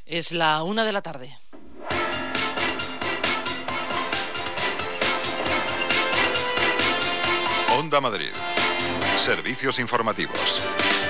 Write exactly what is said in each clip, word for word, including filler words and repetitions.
Es la una de la tarde. Onda Madrid. Servicios informativos.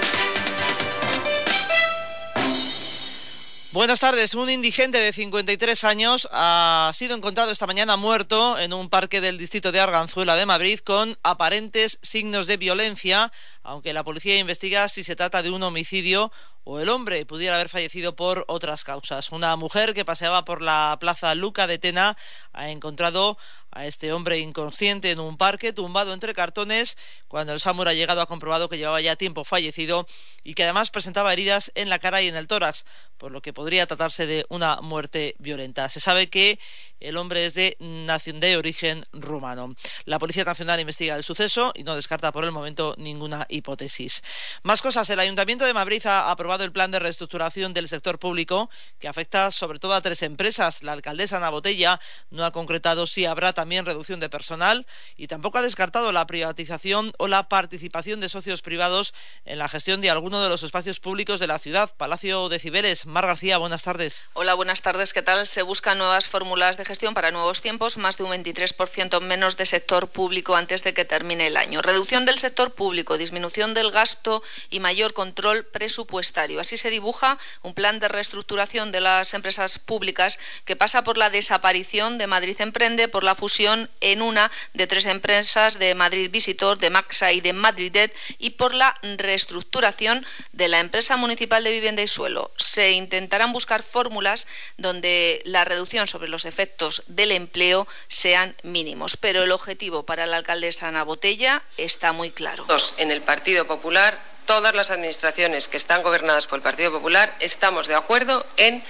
Buenas tardes. Un indigente de cincuenta y tres años ha sido encontrado esta mañana muerto en un parque del distrito de Arganzuela de Madrid con aparentes signos de violencia, aunque la policía investiga si se trata de un homicidio o el hombre pudiera haber fallecido por otras causas. Una mujer que paseaba por la plaza Luca de Tena ha encontrado a este hombre inconsciente en un parque, tumbado entre cartones, cuando el SAMUR ha llegado ha comprobado que llevaba ya tiempo fallecido y que además presentaba heridas en la cara y en el tórax, por lo que podría tratarse de una muerte violenta. Se sabe que el hombre es de nación de origen rumano. La Policía Nacional investiga el suceso y no descarta por el momento ninguna hipótesis. Más cosas. El Ayuntamiento de Madrid ha aprobado el plan de reestructuración del sector público que afecta sobre todo a tres empresas. La alcaldesa Ana Botella no ha concretado si habrá también reducción de personal y tampoco ha descartado la privatización o la participación de socios privados en la gestión de alguno de los espacios públicos de la ciudad. Palacio de Cibeles. Mar García, buenas tardes. Hola, buenas tardes. ¿Qué tal? Se buscan nuevas fórmulas de gestión para nuevos tiempos, más de un veintitrés por ciento menos de sector público antes de que termine el año. Reducción del sector público, disminución del gasto y mayor control presupuestario. Así se dibuja un plan de reestructuración de las empresas públicas que pasa por la desaparición de Madrid Emprende, por la fusión en una de tres empresas de Madrid Visitor, de Maxa y de Madridet y por la reestructuración de la empresa municipal de vivienda y suelo. Se intentarán buscar fórmulas donde la reducción sobre los efectos del empleo sean mínimos, pero el objetivo para la alcaldesa Ana Botella está muy claro. En el Partido Popular, todas las administraciones que están gobernadas por el Partido Popular, estamos de acuerdo en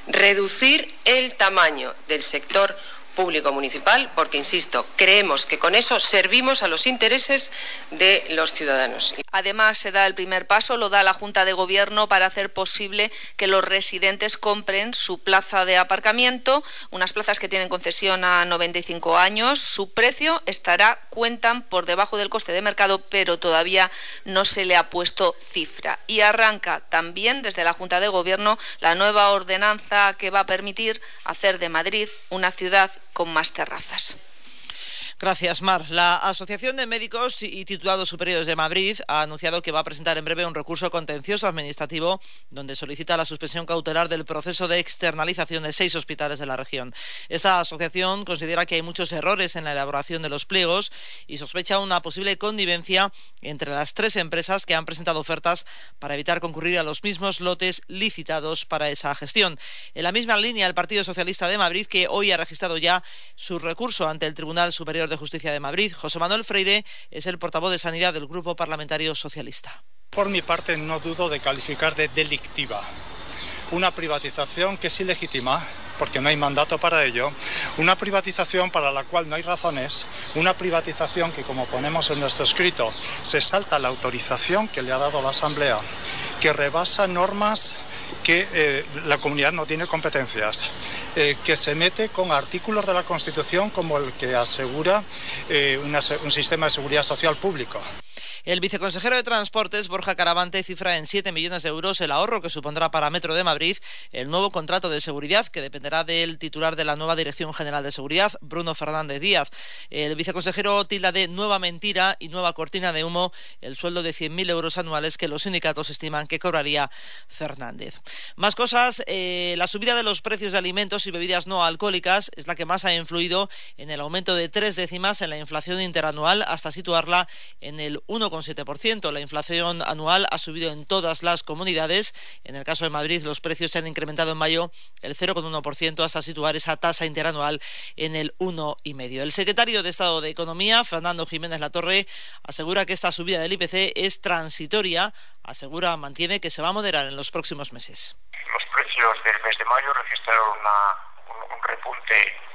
reducir el tamaño del sector público municipal, porque, insisto, creemos que con eso servimos a los intereses de los ciudadanos. Además, se da el primer paso, lo da la Junta de Gobierno para hacer posible que los residentes compren su plaza de aparcamiento, unas plazas que tienen concesión a noventa y cinco años. Su precio estará, cuentan, por debajo del coste de mercado, pero todavía no se le ha puesto cifra. Y arranca también desde la Junta de Gobierno la nueva ordenanza que va a permitir hacer de Madrid una ciudad con más terrazas. Gracias, Mar. La Asociación de Médicos y Titulados Superiores de Madrid ha anunciado que va a presentar en breve un recurso contencioso administrativo donde solicita la suspensión cautelar del proceso de externalización de seis hospitales de la región. Esta asociación considera que hay muchos errores en la elaboración de los pliegos y sospecha una posible connivencia entre las tres empresas que han presentado ofertas para evitar concurrir a los mismos lotes licitados para esa gestión. En la misma línea, el Partido Socialista de Madrid, que hoy ha registrado ya su recurso ante el Tribunal Superior de Justicia de Madrid. José Manuel Freire es el portavoz de Sanidad del Grupo Parlamentario Socialista. Por mi parte, no dudo de calificar de delictiva una privatización que es ilegítima, porque no hay mandato para ello, una privatización para la cual no hay razones, una privatización que, como ponemos en nuestro escrito, se salta la autorización que le ha dado la Asamblea, que rebasa normas que eh, la comunidad no tiene competencias, eh, que se mete con artículos de la Constitución como el que asegura eh, una, un sistema de seguridad social público. El viceconsejero de Transportes, Borja Caravante, cifra en siete millones de euros el ahorro que supondrá para Metro de Madrid el nuevo contrato de seguridad que dependerá del titular de la nueva Dirección General de Seguridad, Bruno Fernández Díaz. El viceconsejero tilda de nueva mentira y nueva cortina de humo el sueldo de cien mil euros anuales que los sindicatos estiman que cobraría Fernández. Más cosas, eh, la subida de los precios de alimentos y bebidas no alcohólicas es la que más ha influido en el aumento de tres décimas en la inflación interanual hasta situarla en el uno coma siete por ciento. La inflación anual ha subido en todas las comunidades. En el caso de Madrid, los precios se han incrementado en mayo el cero coma uno por ciento hasta situar esa tasa interanual en el uno coma cinco por ciento. El secretario de Estado de Economía, Fernando Jiménez Latorre, asegura que esta subida del I P C es transitoria. Asegura, mantiene que se va a moderar en los próximos meses. Los precios del mes de mayo registraron una, un, un repunte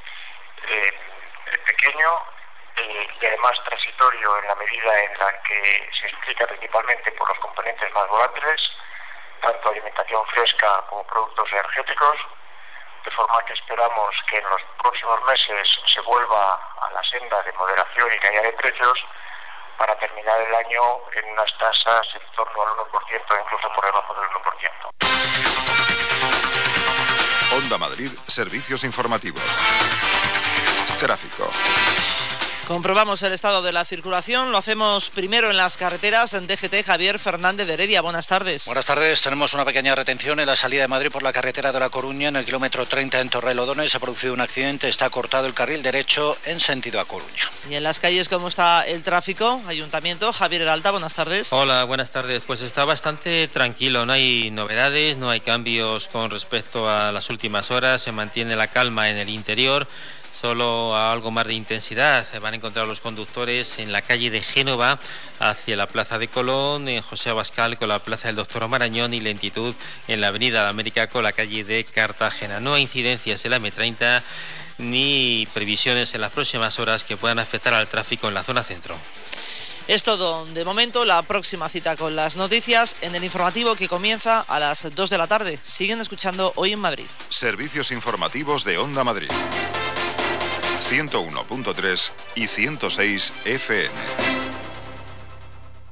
eh, pequeño eh, y además transitorio en la medida en la que se explica principalmente por los componentes más volátiles, tanto alimentación fresca como productos energéticos, de forma que esperamos que en los próximos meses se vuelva a la senda de moderación y caída de precios para terminar el año en unas tasas en torno al uno por ciento, incluso por debajo del uno por ciento. Onda Madrid, servicios informativos. Tráfico. Comprobamos el estado de la circulación, lo hacemos primero en las carreteras. En D G T, Javier Fernández de Heredia, buenas tardes. Buenas tardes, tenemos una pequeña retención en la salida de Madrid por la carretera de La Coruña, en el kilómetro treinta en Torrelodones. Se ha producido un accidente, está cortado el carril derecho en sentido a Coruña. Y en las calles, ¿cómo está el tráfico? Ayuntamiento, Javier Heralta, buenas tardes. Hola, buenas tardes. Pues está bastante tranquilo, no hay novedades, no hay cambios con respecto a las últimas horas, se mantiene la calma en el interior. Solo a algo más de intensidad se van a encontrar los conductores en la calle de Génova hacia la Plaza de Colón, en José Abascal con la Plaza del Doctor Marañón y lentitud en la Avenida de América con la calle de Cartagena. No hay incidencias en la eme treinta ni previsiones en las próximas horas que puedan afectar al tráfico en la zona centro. Es todo de momento. La próxima cita con las noticias en el informativo que comienza a las dos de la tarde. Siguen escuchando Hoy en Madrid. Servicios informativos de Onda Madrid. ciento uno punto tres y ciento seis efe eme.